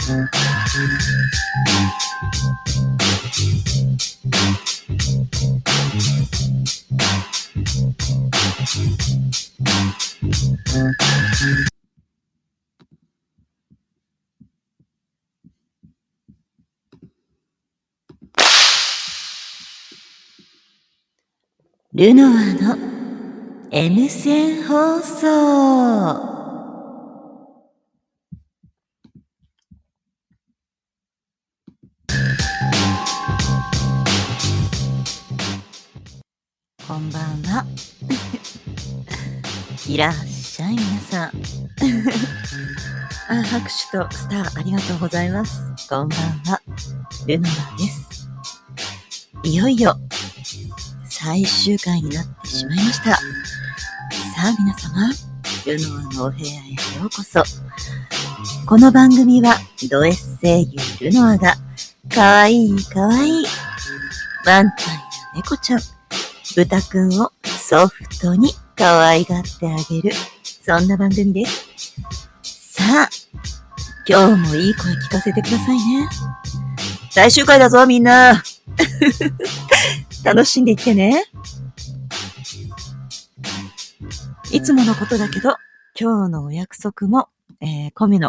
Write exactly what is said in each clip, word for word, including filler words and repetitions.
ルノアの M 線放送。こんばんは。いらっしゃい皆さん。あ、拍手とスターありがとうございます。こんばんは。ルノアです。いよいよ最終回になってしまいました。さあ皆様、ルノアのお部屋へようこそ。この番組はド S 声優ルノアがかわいいかわいいワンちゃんや猫ちゃん、豚くんをソフトに可愛がってあげる、そんな番組です。さあ、今日もいい声聞かせてくださいね。最終回だぞみんな。楽しんでいってね。いつものことだけど、今日のお約束も、えー、込みの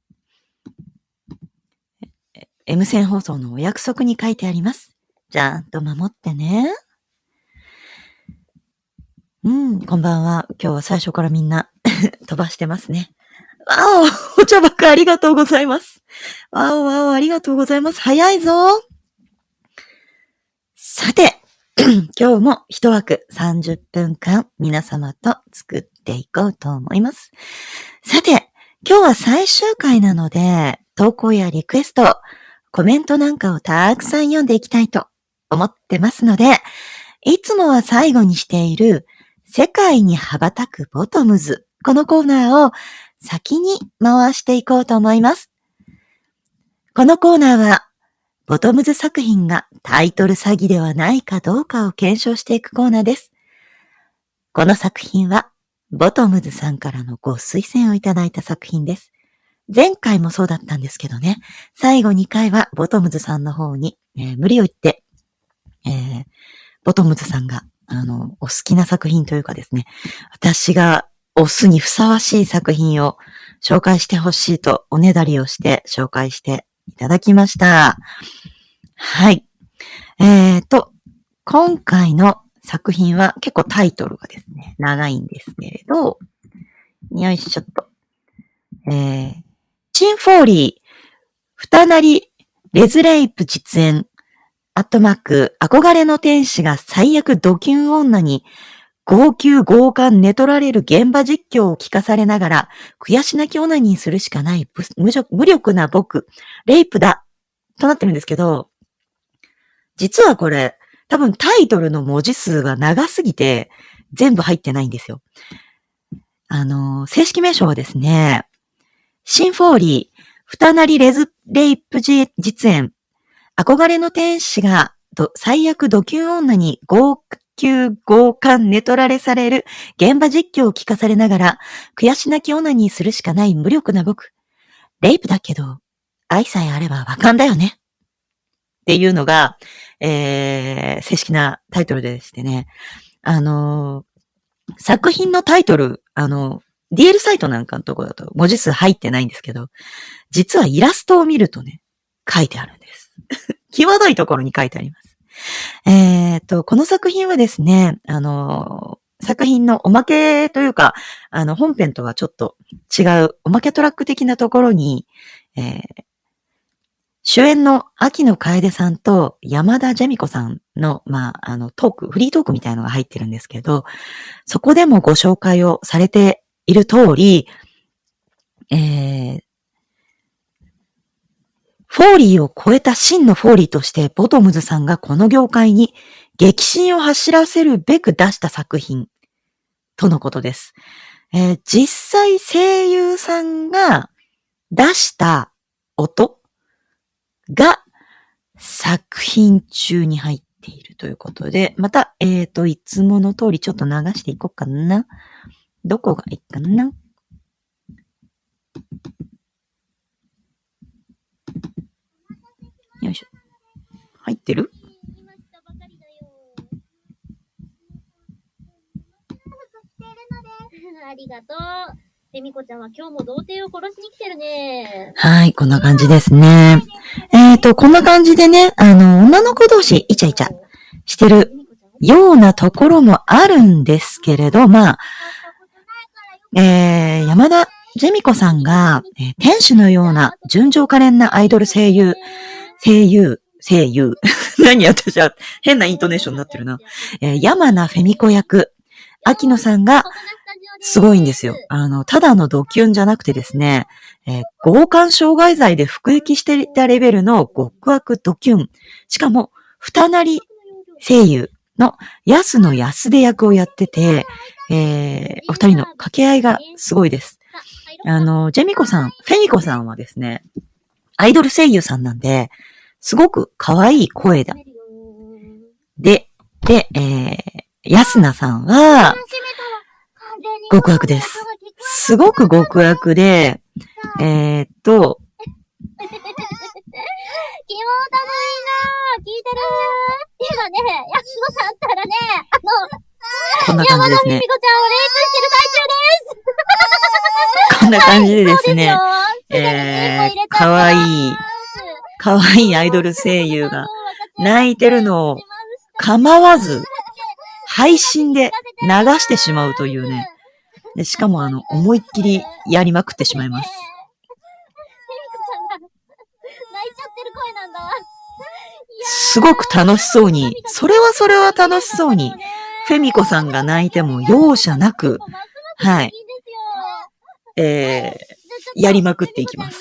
M 線放送のお約束に書いてあります。ちゃんと守ってね。うん、こんばんは。今日は最初からみんな飛ばしてますね。わお、お茶ばっかありがとうございます。わおわお、ありがとうございます。早いぞ。さて、今日も一枠さんじゅっぷんかん皆様と作っていこうと思います。さて、今日は最終回なので、投稿やリクエスト、コメントなんかをたくさん読んでいきたいと思ってますので、いつもは最後にしている世界に羽ばたくボトムズ、このコーナーを先に回していこうと思います。このコーナーはボトムズ作品がタイトル詐欺ではないかどうかを検証していくコーナーです。この作品はボトムズさんからのご推薦をいただいた作品です。前回もそうだったんですけどね、最後にかいはボトムズさんの方に、えー、無理を言って、えー、ボトムズさんがあのお好きな作品というかですね、私が推すにふさわしい作品を紹介してほしいとおねだりをして紹介していただきました。はい。えーと、今回の作品は結構タイトルがですね、長いんですけれど、よいしょっと。えー、チンフォーリー、二なりレズレイプ実演、アットマーク、憧れの天使が最悪ドキュン女に号泣強姦寝取られる現場実況を聞かされながら、悔し泣きオナニーするしかない無無力な僕、レイプだとなってるんですけど、実はこれ、多分タイトルの文字数が長すぎて、全部入ってないんですよ。あの、正式名称はですね、シンフォーリー、二なりレズレイプ実演、憧れの天使が最悪ドキュン女に号泣強姦寝取られされる現場実況を聞かされながら、悔し泣きオナニーするしかない無力な僕。レイプだけど、愛さえあればわかんだよね。っていうのが、えー、正式なタイトルでしてね。あのー、作品のタイトル、あの、ディーエル サイトなんかのところだと文字数入ってないんですけど、実はイラストを見るとね、書いてあるんです。際どいところに書いてあります。えーと、この作品はですね、あの、作品のおまけというか、あの、本編とはちょっと違うおまけトラック的なところに、えー、主演の秋野楓さんと山田ジェミコさんの、まあ、あの、トーク、フリートークみたいなのが入ってるんですけど、そこでもご紹介をされている通り、えー、フォーリーを超えた真のフォーリーとしてボトムズさんがこの業界に激震を走らせるべく出した作品とのことです。えー、実際声優さんが出した音が作品中に入っているということで、また、えっと、いつもの通りちょっと流していこうかな。どこがいいかな。 よいしょ。入ってる？ ありがとう。でみこちゃんは今日も童貞を殺しに来てるね。 はい、こんな感じですね。えっと、こんな感じでね、あの、女の子同士イチャイチャしてるようなところもあるんですけれど、まあ、えー、山田ジェミコさんが、えー、天使のような純情可憐なアイドル声優、声優、声優。何私は変なイントネーションになってるな。えー、山名フェミコ役、秋野さんがすごいんですよ。あの、ただのドキュンじゃなくてですね、えー、強姦傷害罪で服役していたレベルの極悪ドキュン。しかも、二なり声優の安野安出役をやってて、えー、お二人の掛け合いがすごいです。あの、ジェミコさん、フェミコさんはですね、アイドル声優さんなんで、すごく可愛い声だ。で、で、えー、安名さんは、極悪です。すごく極悪で、えー、っと、 キモータのみんな聞いてる？今ね、安野さんったらね、あの、 こんな感じですね。 山田美美子ちゃんをレイプしてる最中です。 こんな感じでですね、えー、かわいい、かわいいアイドル声優が泣いてるのを構わず配信で流してしまうというね。で、しかもあの、思いっきりやりまくってしまいます。すごく楽しそうに、それはそれは楽しそうに、フェミコさんが泣いても容赦なく、はい、えー、やりまくっていきます。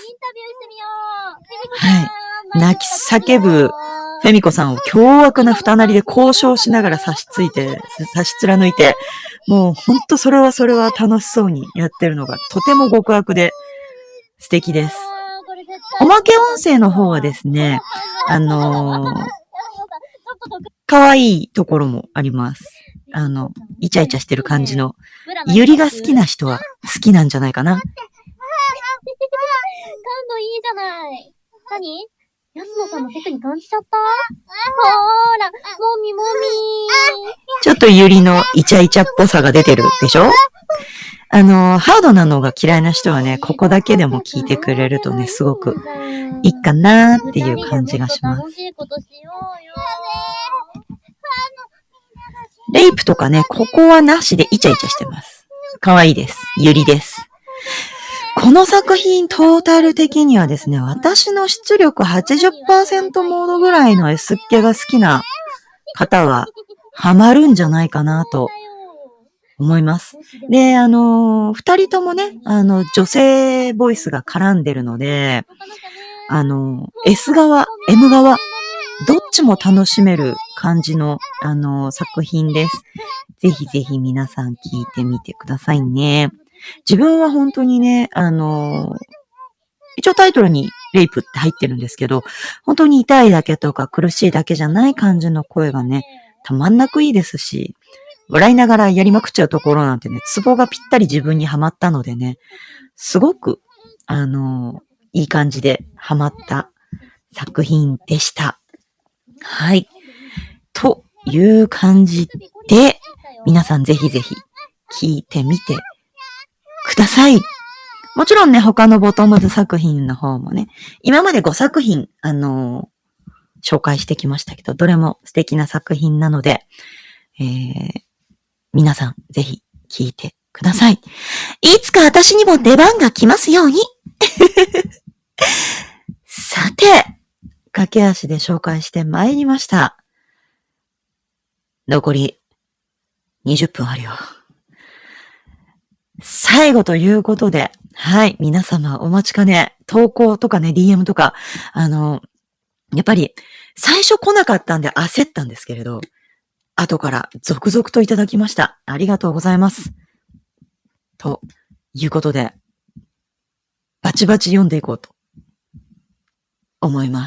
はい。泣き叫ぶフェミコさんを凶悪な二なりで交渉しながら差しついて、差し貫いて、もうほんとそれはそれは楽しそうにやってるのがとても極悪で素敵です。おまけ音声の方はですね、あのー、可愛いところもあります。あの、イチャイチャしてる感じの、ゆりが好きな人は好きなんじゃないかな。感度いいじゃない。何？安野さんのテクに感じちゃった？ほーら、もみもみ。 ちょっとゆりのイチャイチャっぽさが出てるでしょ？あの、ハードなのが嫌いな人はね、ここだけでも聞いてくれるとね、すごくいいかなーっていう感じがします。レイプとかね、ここはなしでイチャイチャしてます。かわいいです。ゆりです。この作品トータル的にはですね、私の出力 はちじゅっパーセント モードぐらいの S っ気が好きな方はハマるんじゃないかなと思います。で、あの、二人ともね、あの、女性ボイスが絡んでるので、あの、S 側、M 側、どっちも楽しめる感じの、あの、作品です。ぜひぜひ皆さん聞いてみてくださいね。自分は本当にね、あの、一応タイトルにレイプって入ってるんですけど、本当に痛いだけとか苦しいだけじゃない感じの声がね、たまんなくいいですし、笑いながらやりまくっちゃうところなんてね、ツボがぴったり自分にはまったのでね、すごく、あの、いい感じではまった作品でした。はい。という感じで、皆さんぜひぜひ聞いてみてください。もちろんね、他のボトムズ作品の方もね、今までごさく品、あのー、紹介してきましたけど、どれも素敵な作品なので、えー、皆さんぜひ聞いてください。いつか私にも出番が来ますように。さて、駆け足で紹介してまいりました。残りにじゅっぷんあるよ。最後ということで、はい、皆様お待ちかね、投稿とかね、ディーエム とか、あの、やっぱり最初来なかったんで焦ったんですけれど、後から続々といただきました。ありがとうございます。ということで、バチバチ読んでいこうと思います。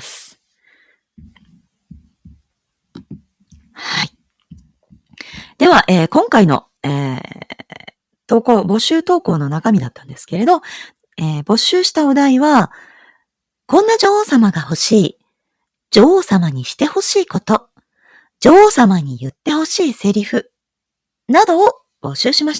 はい。では、えー、今回の、えー、投稿、募集投稿の中身だったんですけれど、えー、募集したお題は、こんな女王様が欲しい。 女王様にしてほしいこと、女王様に言ってほしいセリフ、などを募集しました。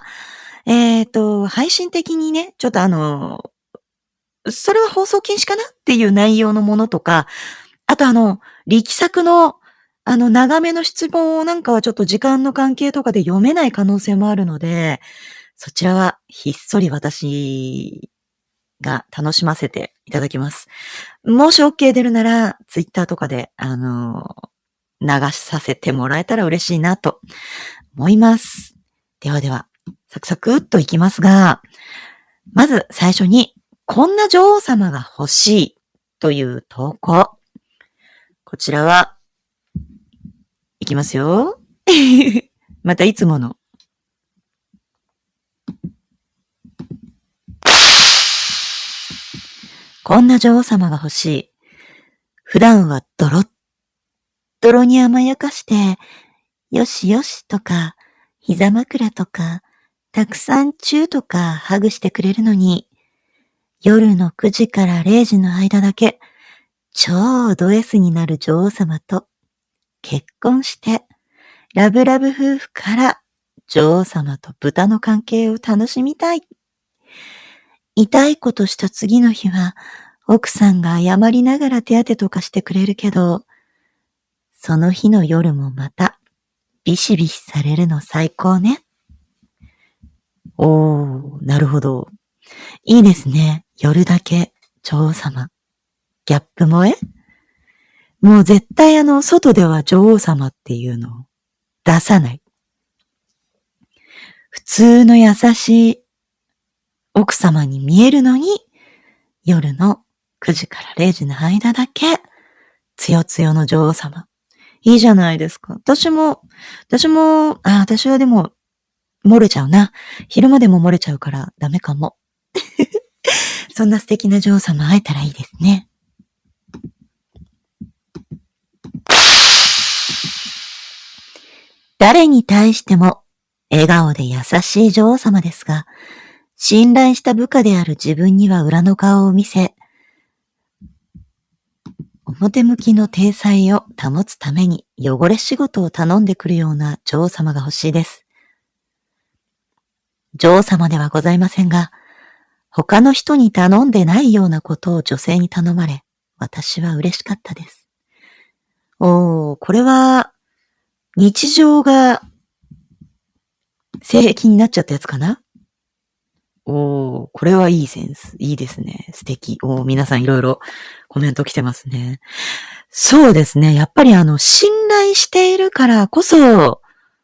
えっと、配信的にね、ちょっとあの、それは放送禁止かなっていう内容のものとか、あとあの、力作の、あの、長めの質問なんかはちょっと時間の関係とかで読めない可能性もあるので、そちらはひっそり私が楽しませていただきます。もし OK 出るなら、ツイッターとかで、あの、流させてもらえたら嬉しいなと思います。ではでは、サクサクっといきますが、まず最初に、こんな女王様が欲しいという投稿。こちらは、いきますよ。またいつもの。こんな女王様が欲しい。普段はドロッドロに甘やかして、よしよしとか、膝枕とか、たくさんチューとかハグしてくれるのに、夜のくじかられいじの間だけ、超ド S になる女王様と結婚して、ラブラブ夫婦から女王様と豚の関係を楽しみたい。痛いことした次の日は、奥さんが謝りながら手当てとかしてくれるけど、その日の夜もまた、ビシビシされるの最高ね。おー、なるほど。いいですね。夜だけ女王様。ギャップ萌え？もう絶対あの、外では女王様っていうのを出さない。普通の優しい奥様に見えるのに、夜のくじかられいじの間だけ、つよつよの女王様。いいじゃないですか。私も、私も、あ、私はでも、漏れちゃうな。昼間でも漏れちゃうからダメかも。そんな素敵な女王様会えたらいいですね。誰に対しても笑顔で優しい女王様ですが、信頼した部下である自分には裏の顔を見せ、表向きの体裁を保つために汚れ仕事を頼んでくるような女王様が欲しいです。女王様ではございませんが、他の人に頼んでないようなことを女性に頼まれ、私は嬉しかったです。おー、これは、日常が性癖になっちゃったやつかな？おー、これはいいセンス。いいですね。素敵。おー、皆さんいろいろコメント来てますね。そうですね。やっぱりあの、信頼しているからこそ、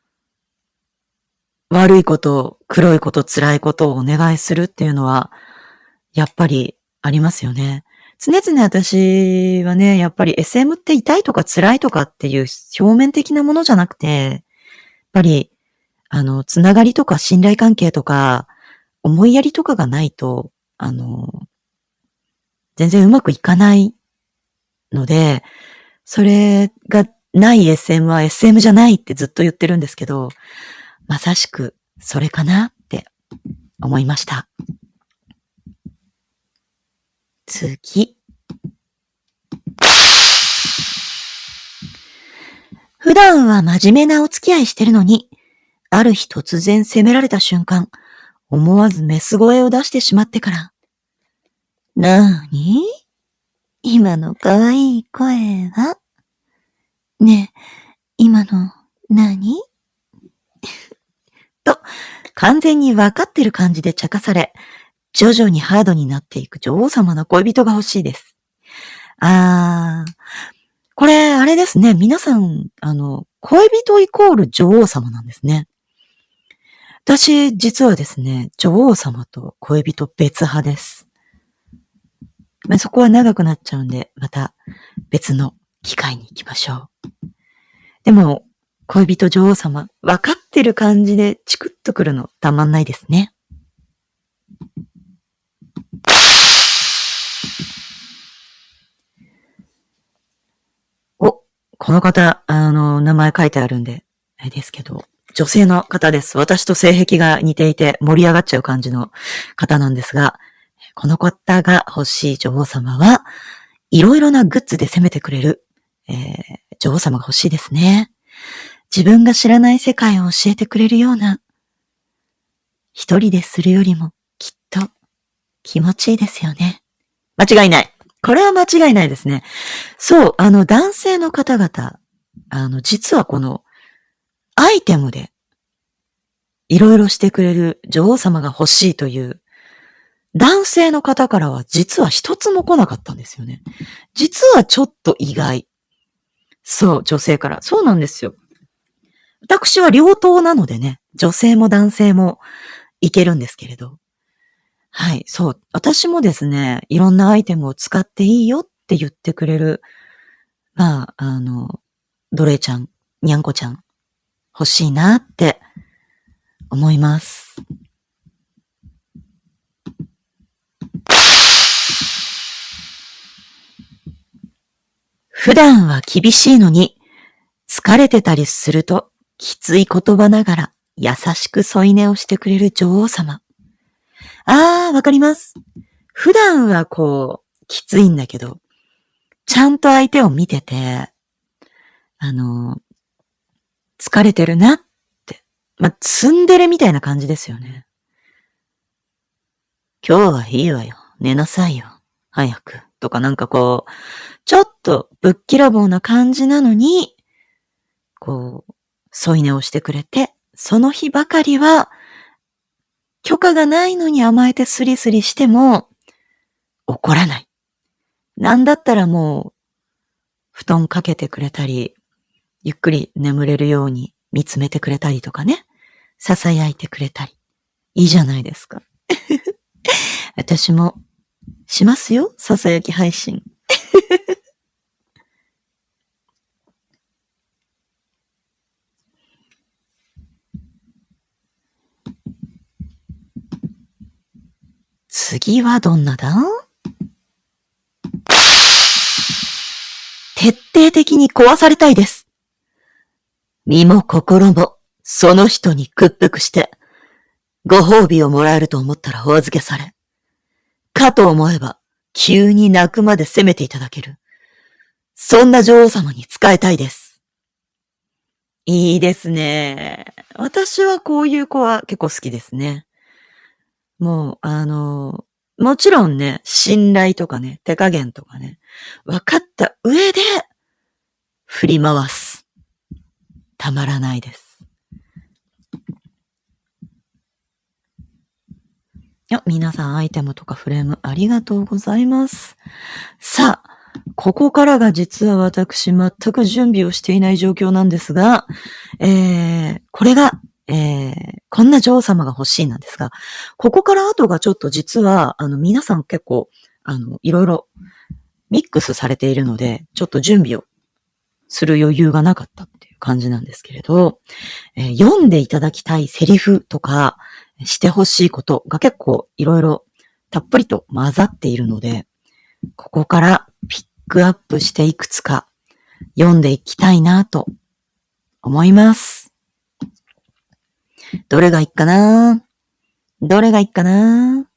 悪いこと、黒いこと、辛いことをお願いするっていうのは、やっぱりありますよね。常々私はね、やっぱり エスエム って痛いとか辛いとかっていう表面的なものじゃなくて、やっぱり、あの、つながりとか信頼関係とか、思いやりとかがないと、あの、全然うまくいかないので、それがない エスエム は エスエム じゃないってずっと言ってるんですけど、まさしくそれかなって思いました。次。普段は真面目なお付き合いしてるのに、ある日突然責められた瞬間、思わずメス声を出してしまってから。なーに？今の可愛い声は？ねえ、今の何？と、完全に分かってる感じで茶化され、徐々にハードになっていく女王様の恋人が欲しいです。あー、これあれですね。皆さん、あの、恋人イコール女王様なんですね。私、実はですね、女王様と恋人別派です。まあ、そこは長くなっちゃうんで、また別の機会に行きましょう。でも、恋人女王様、分かってる感じでチクッとくるのたまんないですね。お、この方、あの、名前書いてあるんで、あれですけど、女性の方です。私と性癖が似ていて盛り上がっちゃう感じの方なんですが、この方が欲しい女王様は、 いろいろなグッズで攻めてくれる、えー、女王様が欲しいですね。自分が知らない世界を教えてくれるような、一人でするよりもきっと気持ちいいですよね。間違いない。これは間違いないですね。そう、あの男性の方々、あの実はこのアイテムでいろいろしてくれる女王様が欲しいという男性の方からは実は一つも来なかったんですよね。実はちょっと意外。そう、女性から。そうなんですよ。私は両党なのでね、女性も男性もいけるんですけれど。はい、そう。私もですね、いろんなアイテムを使っていいよって言ってくれる、まあ、あの、奴隷ちゃん、にゃんこちゃん、欲しいなって思います。普段は厳しいのに、疲れてたりすると、きつい言葉ながら優しく添い寝をしてくれる女王様。あー、わかります。普段はこう、きついんだけど、ちゃんと相手を見てて、あの、疲れてるなって、まあ、ツンデレみたいな感じですよね。今日はいいわよ。寝なさいよ。早く。とかなんかこう、ちょっとぶっきらぼうな感じなのに、こう、添い寝をしてくれて、その日ばかりは、許可がないのに甘えてスリスリしても、怒らない。なんだったらもう、布団かけてくれたり、ゆっくり眠れるように見つめてくれたりとかね、囁いてくれたり。いいじゃないですか。私もしますよ、囁き配信。次はどんなだ？徹底的に壊されたいです。身も心もその人に屈服して、ご褒美をもらえると思ったらお預けされ、かと思えば急に泣くまで責めていただける。そんな女王様に仕えたいです。いいですね。私はこういう子は結構好きですね。もう、あの、もちろんね、信頼とかね、手加減とかね、分かった上で、振り回す。たまらないです。いや、皆さんアイテムとかフレームありがとうございます。さあ、ここからが実は私全く準備をしていない状況なんですが、えー、これが、えー、こんな女王様が欲しいなんですが、ここから後がちょっと実は、あの、皆さん結構、あの、いろいろミックスされているので、ちょっと準備をする余裕がなかったっていう感じなんですけれど、えー、読んでいただきたいセリフとか、してほしいことが結構いろいろたっぷりと混ざっているので、ここからピックアップしていくつか読んでいきたいなと思います。どれがいいかな？どれがいいかな？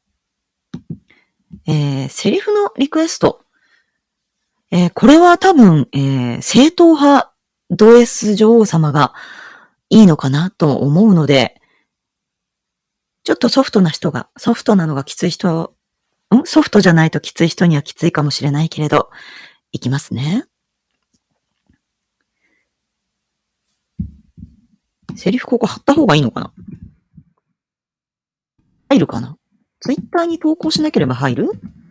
えー、セリフのリクエスト。えー、これは多分、えー、正統派ド S 女王様がいいのかなと思うので、ちょっとソフトな人が、ソフトなのがきつい人、んソフトじゃないときつい人にはきついかもしれないけれど、いきますね。セリフここ貼った方がいいのかな？入るかな？ツイッターに投稿しなければ入る？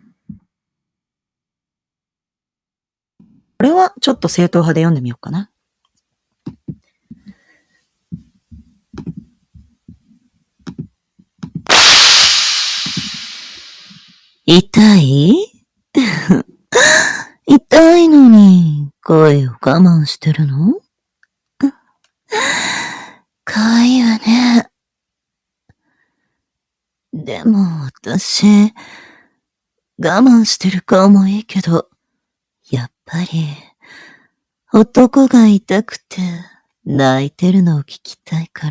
これはちょっと正統派で読んでみようかな。痛い？痛いのに声を我慢してるの？かわいいわね。でも私、我慢してる顔もいいけど、やっぱり、男が痛くて泣いてるのを聞きたいから、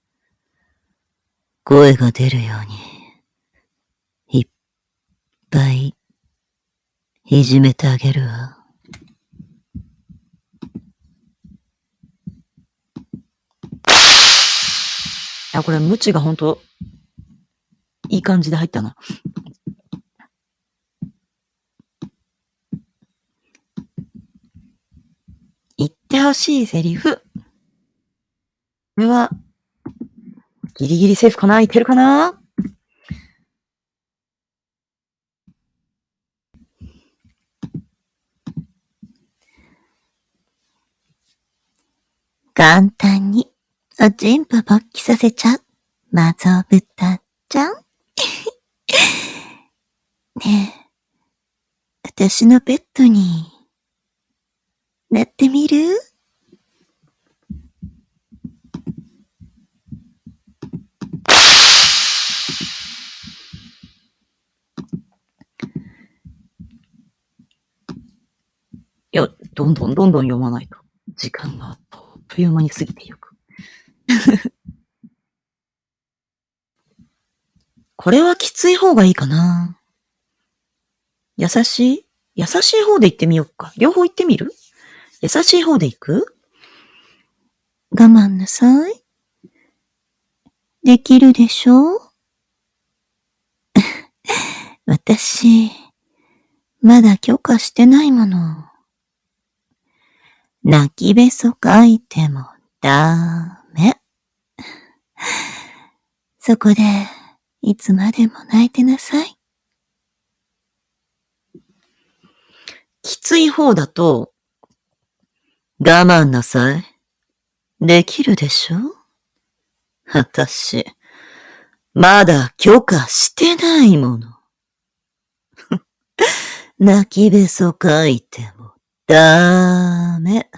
声が出るように、いっぱい、 いじめてあげるわ。あ、これ、ムチがほんと、いい感じで入ったな。言ってほしいセリフ。これは、ギリギリセーフかな？いけるかな？簡単に、おちんぽ勃起させちゃう。マゾブタちゃんねえ、私のペットに、なってみる？いや、どんどんどんどん読まないと。時間があっという間に過ぎていく。これはきつい方がいいかな。優しい？優しい方で言ってみようか。両方言ってみる？優しい方で行く？我慢なさい。できるでしょ？私、まだ許可してないもの。泣きべそかいてもダメ。そこで、いつまでも泣いてなさい。きつい方だと、我慢なさい。できるでしょ？私、まだ許可してないもの。泣きべそかいてもダメ。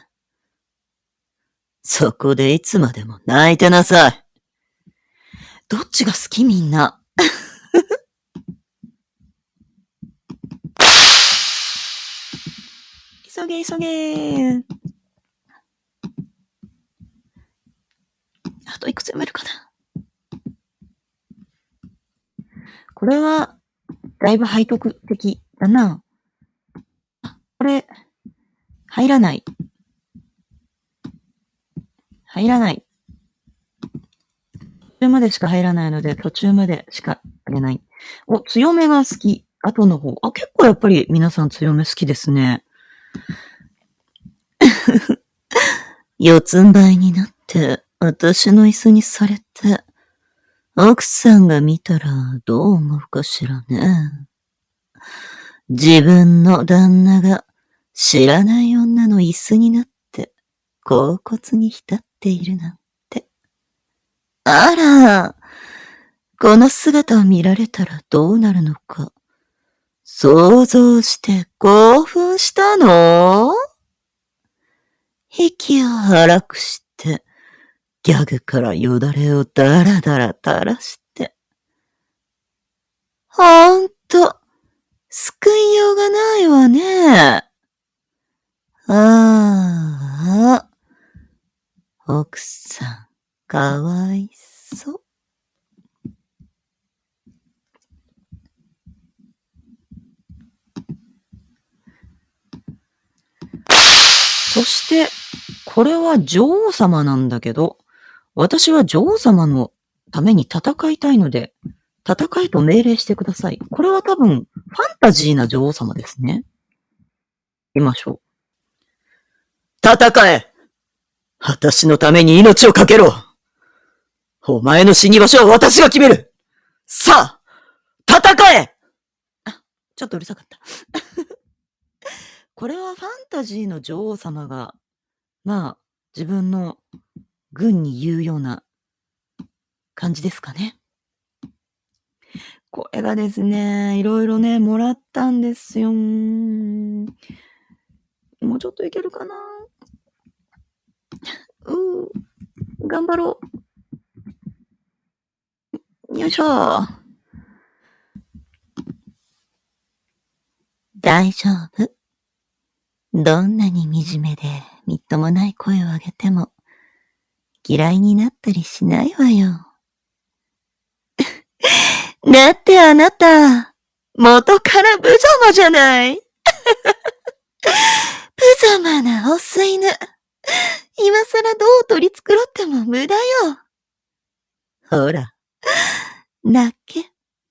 そこでいつまでも泣いてなさい。どっちが好きみんな。急げ急げ。あといくつ読めるかな。これは、だいぶ背徳的だな。これ、入らない。入らない。途中までしか入らないので、途中までしかあげない。お、強めが好き。後の方。あ、結構やっぱり皆さん強め好きですね。四つん這いになって、私の椅子にされて、奥さんが見たらどう思うかしらね。自分の旦那が知らない女の椅子になって、恍惚に浸っているなんて。あら、この姿を見られたらどうなるのか、想像して興奮したの？息を荒くして、ギャグからよだれをだらだら垂らして。ほんと、救いようがないわね。ああ、奥さん、かわいそう。そして、これは女王様なんだけど、私は女王様のために戦いたいので、戦えと命令してください。これは多分、ファンタジーな女王様ですね。行きましょう。戦え！私のために命をかけろ！お前の死に場所は私が決める！さあ、戦え！あ、ちょっとうるさかった。これはファンタジーの女王様が、まあ、自分の軍に言うような感じですかね。これがですね、いろいろね、もらったんですよ。もうちょっといけるかな。うー、頑張ろう。よいしょ。大丈夫。どんなに惨めでみっともない声を上げても嫌いになったりしないわよ。だってあなた、元から無様じゃない。 無様なオス犬。今更どう取り繕っても無駄よ。ほら、泣け。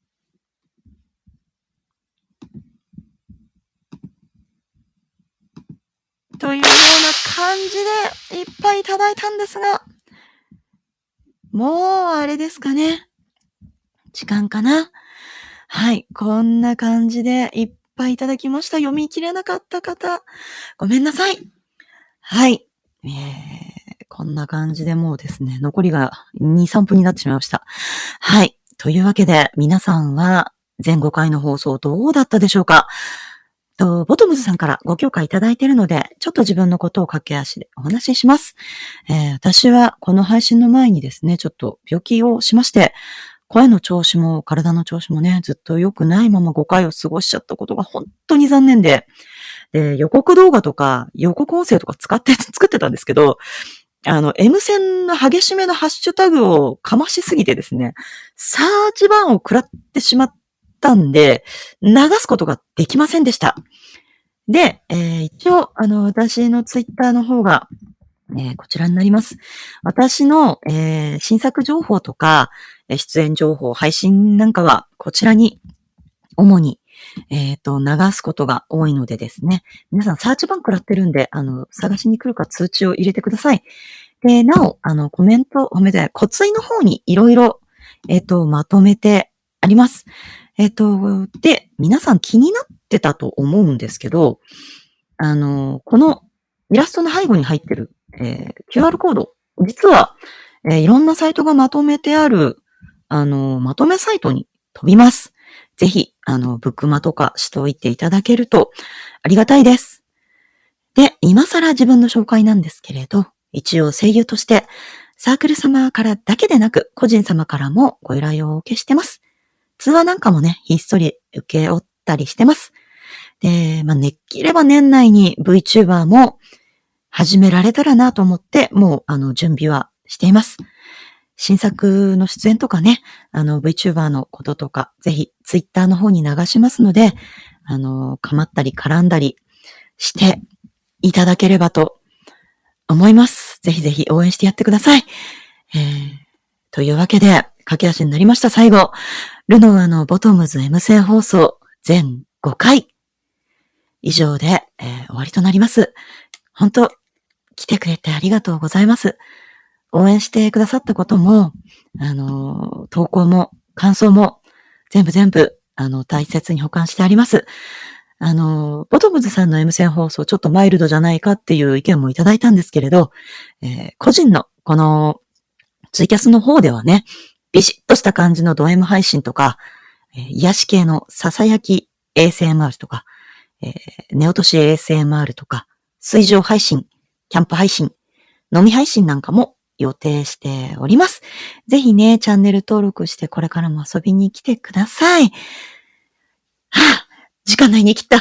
というような感じでいっぱいいただいたんですが、もうあれですかね。時間かな。はい。こんな感じでいっぱいいただきました。読み切れなかった方、ごめんなさい。はい。えー、こんな感じでもうですね、残りがに、さんぷんになってしまいました。はい。というわけで、皆さんは全ごかいの放送どうだったでしょうか？とボトムズさんからご許可いただいているので、ちょっと自分のことを駆け足でお話しします。えー、私はこの配信の前にですね、ちょっと病気をしまして、声の調子も体の調子もね、ずっと良くないままごかいを過ごしちゃったことが本当に残念で、で、予告動画とか予告音声とか使って作ってたんですけど、あの、M 線の激しめのハッシュタグをかましすぎてですね、サーチバーンを食らってしまったんで、流すことができませんでした。で、えー、一応、あの、私のツイッターの方が、えー、こちらになります。私の、えー、新作情報とか、出演情報、配信なんかは、こちらに、主に、えっと、流すことが多いのでですね。皆さん、サーチバン食らってるんで、あの、探しに来るか通知を入れてください。で、なお、あの、コメント、ごめんなさい、骨髄の方にいろいろ、えっと、まとめてあります。えっと、で、皆さん気になってたと思うんですけど、あの、このイラストの背後に入ってる、えー、キューアール コード、実は、えー、いろんなサイトがまとめてある、あの、まとめサイトに飛びます。ぜひ、あの、ブックマとかしておいていただけるとありがたいです。で、今更自分の紹介なんですけれど、一応声優としてサークル様からだけでなく個人様からもご依頼をお受けしてます。通話なんかもね、ひっそり受け負ったりしてます。で、まあ、できれば年内に VTuber も始められたらなと思って、もう、あの、準備はしています。新作の出演とかね、あの、VTuber のこととか、ぜひ、ツイッターの方に流しますので、あの、かまったり絡んだりしていただければと思います。ぜひぜひ応援してやってください。えー、というわけで、駆け足になりました。最後、ルノワのボトムズ M 線放送全ごかい以上で、えー、終わりとなります。本当、来てくれてありがとうございます。応援してくださったことも、あの、投稿も感想も全部全部、あの、大切に保管してあります。あの、ボトムズさんの M 線放送ちょっとマイルドじゃないかっていう意見もいただいたんですけれど、えー、個人のこのツイキャスの方ではね、ビシッとした感じのド M 配信とか、えー、癒し系のささやき エーエスエムアール とか、えー、寝落とし エーエスエムアール とか、水上配信、キャンプ配信、飲み配信なんかも予定しております。ぜひね、チャンネル登録してこれからも遊びに来てください。はぁ、時間内に切った。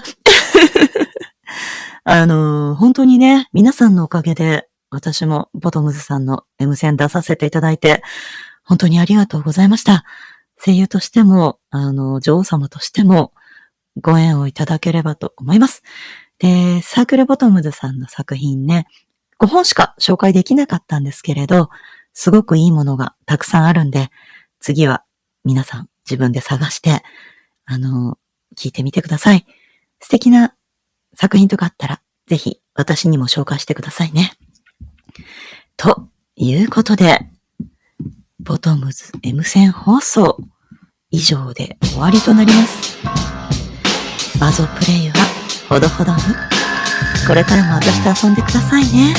あのー、本当にね、皆さんのおかげで私もボトムズさんの M 線出させていただいて、本当にありがとうございました。声優としても、あの、女王様としてもご縁をいただければと思います。で、サークルボトムズさんの作品ね、ごほんしか紹介できなかったんですけれど、すごくいいものがたくさんあるんで、次は皆さん自分で探して、あの、聞いてみてください。素敵な作品とかあったら、ぜひ私にも紹介してくださいね。ということで、ボトムズ M 線放送以上で終わりとなります。バゾプレイはほどほどに。これからも私と遊んでくださいね。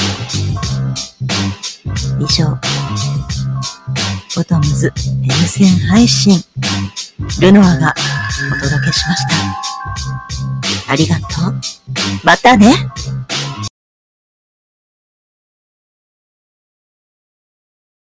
以上、ボトムズ M 線配信、ルノアがお届けしました。ありがとう。またね。